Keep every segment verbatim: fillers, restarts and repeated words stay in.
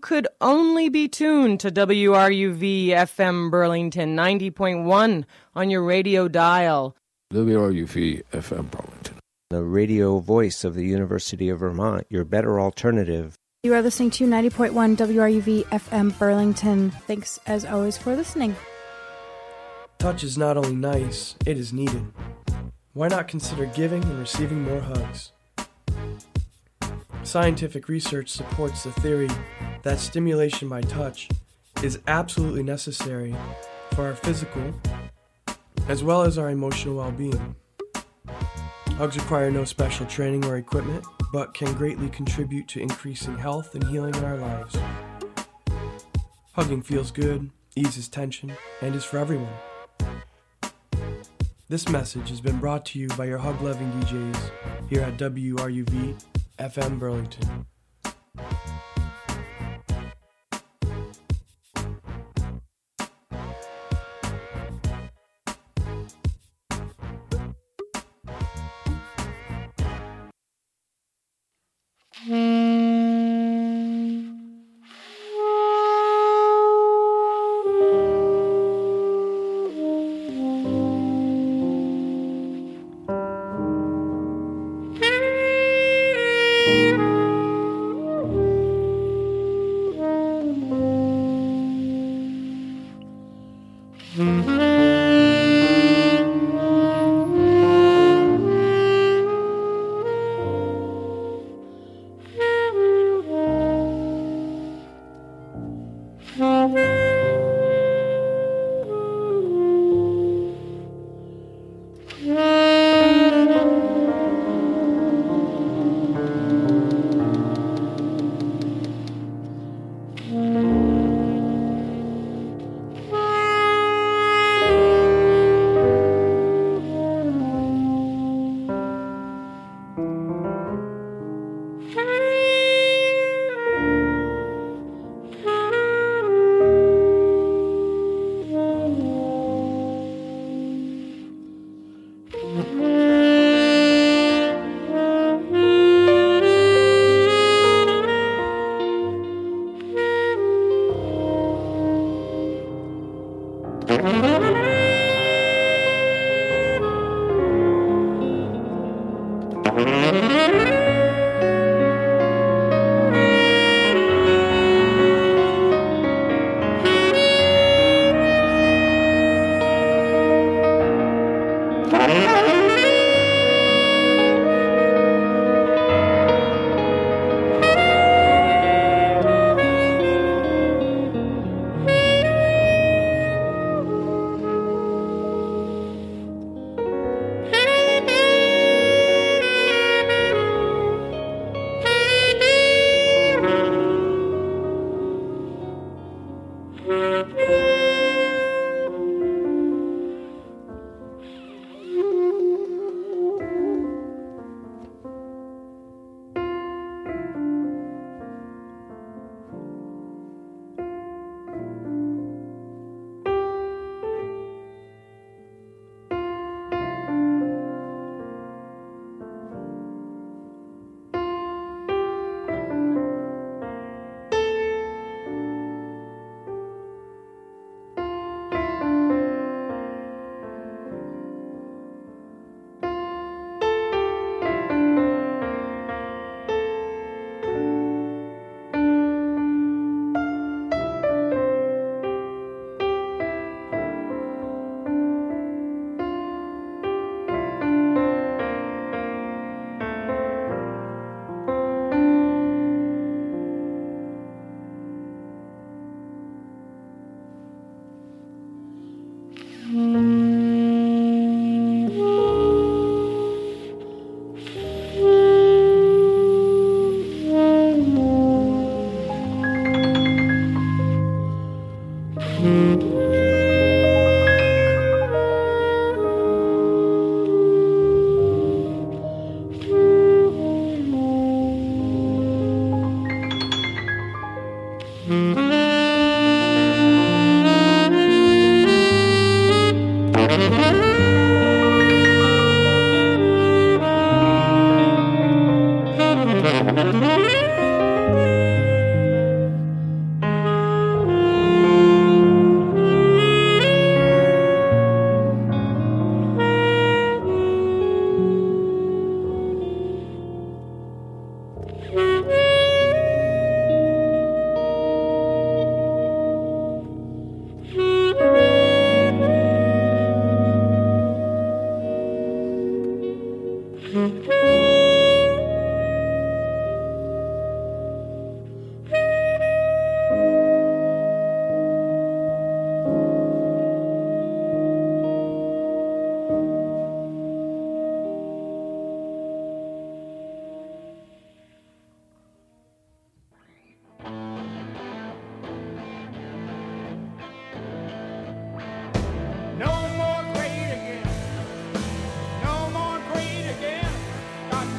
could only be tuned to W R U V F M Burlington ninety point one on your radio dial. W R U V F M Burlington, the radio voice of the University of Vermont, your better alternative. You are listening to ninety point one W R U V F M Burlington. Thanks, as always, for listening. Touch is not only nice, it is needed. Why not consider giving and receiving more hugs? Scientific research supports the theory that stimulation by touch is absolutely necessary for our physical as well as our emotional well-being. Hugs require no special training or equipment, but can greatly contribute to increasing health and healing in our lives. Hugging feels good, eases tension, and is for everyone. This message has been brought to you by your hug-loving D Js here at W R U V F M Burlington. No more great again. No more great again. Got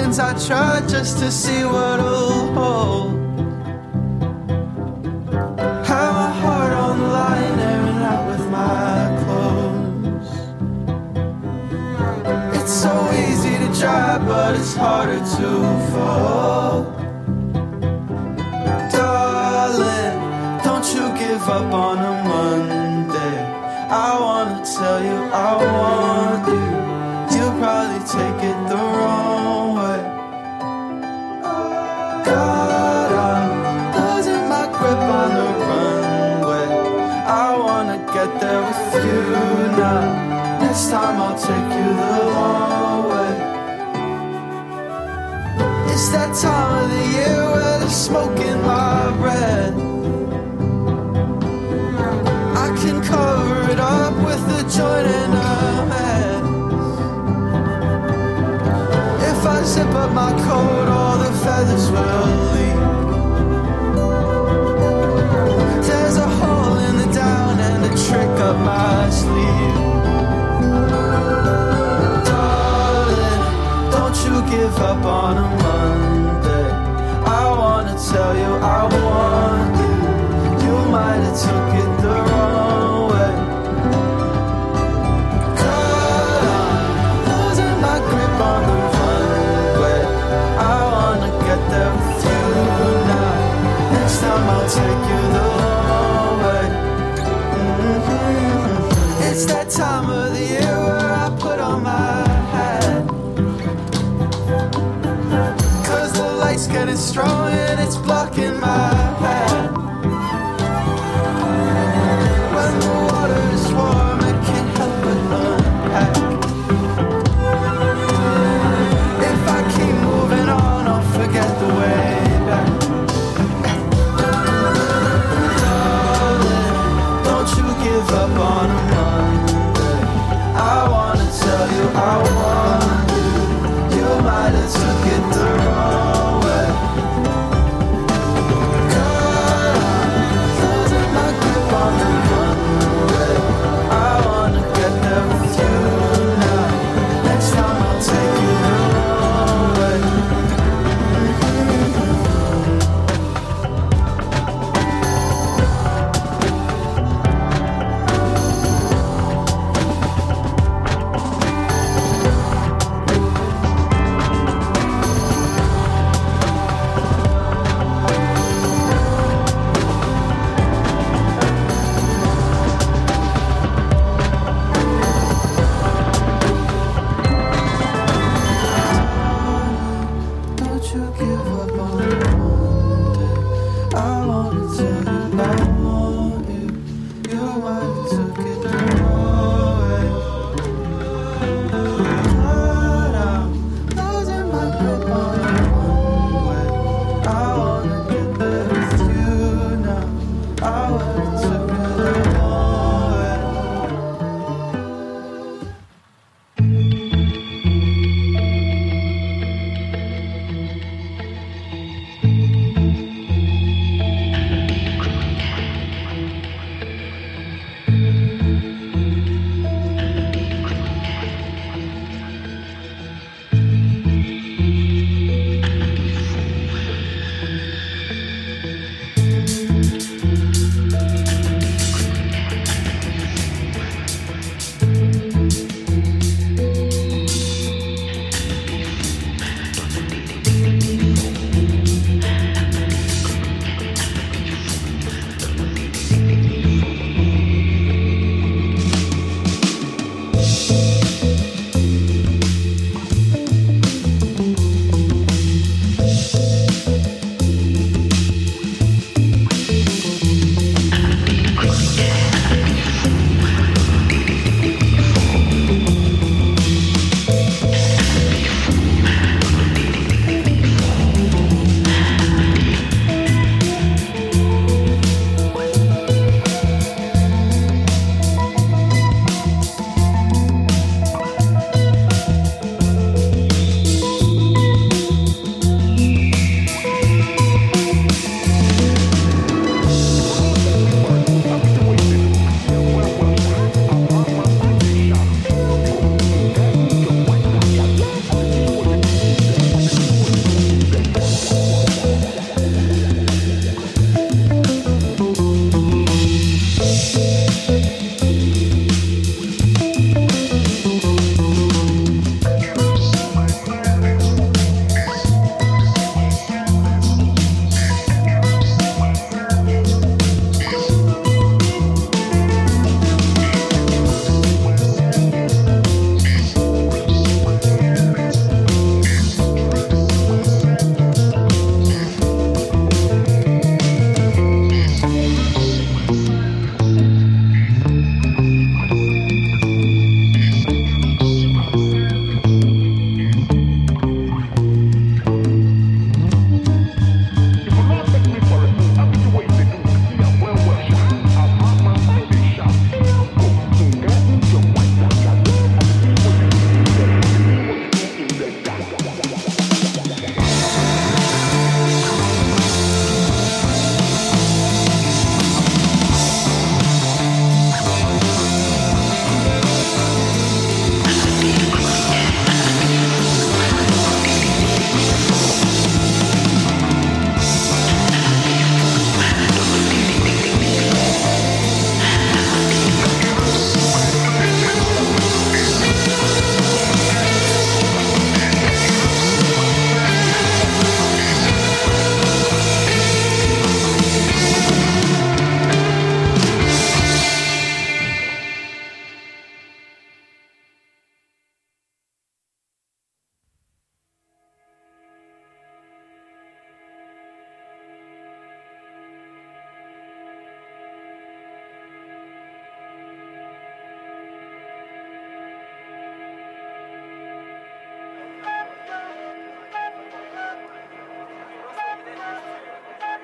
hands I try just to see what it'll hold. Have my heart on the line, airing out with my clothes. It's so easy to try, but it's harder to fall. Darling, don't you give up on a Monday. I wanna tell you I want you. You'll probably take it the wrong way. God, I'm losing my grip on the runway. I wanna get there with you now. Next time I'll take you the long way. It's that time of the year where there's smoke in my breath. I can cover it up with a joint and a mess. If I zip up my coat, all the feathers will leave. There's a hole in the down and a trick up my sleeve. Darling, don't you give up on a Monday. I wanna tell you I want you. You might have took it the wrong way. God, I'm losing my grip on the runway. I wanna get there with you now. Next time I'll take you the long way. Mm-hmm. It's that time of the year where I put on my hat. Cause the light's getting strong and it's blocking my